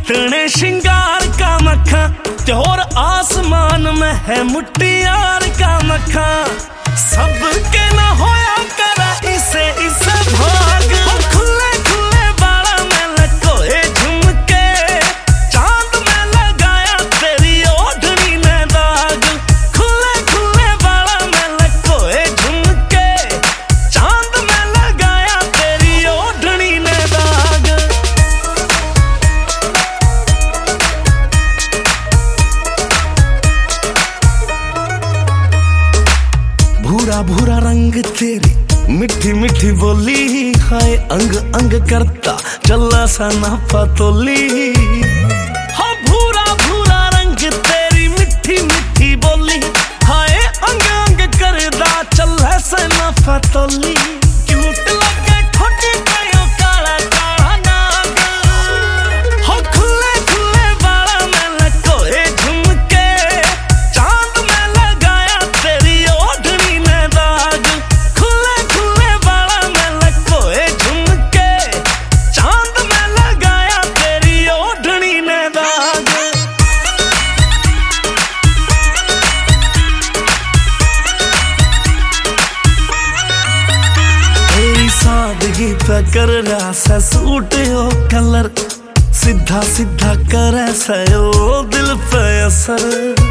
इतने श्रृंगार का मक्खा ते और आसमान में है मुट्टियार का मक्खा। सबके ना होया करा इसे भाग। खुले खुले बाड़ा में लकोए झुमके, चांद में लगाया तेरी ओढ़नी ने दाग। खुले खुले बाड़ा में लकोए झुमके, चांद में लगाया तेरी ओढ़नी ने दाग। भूरा भूरा रंग तेरी मिठी मिठी बोली, हाय अंग अंग करता चला सा नापा तोली। हाँ भूरा भूरा रंग तेरी मिठी मिठी बोली, हाय अंग अंग करता चला सा नापा तोली। क्यूट लगे ठोटी कयो काला काला नाग। हो खुले खुले बाड़ा में लकोए झुमके, चांद में लगाया तेरी ओढ़नी ने दाग। खुले खुले बाड़ा में लकोए झुमके, चांद में लगाया तेरी ओढ़नी ने दाग। तेरी सादगी पे कर रहा सा सूट हो कलर, सीधा सीधा करे सयो दिल पे असर।